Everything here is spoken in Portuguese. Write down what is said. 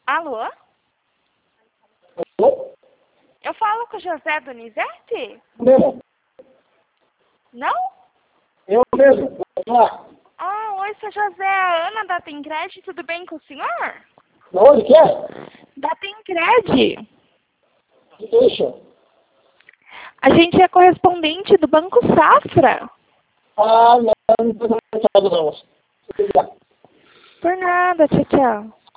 Alô? Alô? Eu falo com o José Donizete? Mesmo? Não? Eu mesmo. Vamos lá. Ah, oi, seu José. A Ana da Tencred, tudo bem com o senhor? De onde que é? Da Tencred. Deixa. A gente é correspondente do Banco Safra. Ah, não estou interessado não. Por nada, tchau, tchau.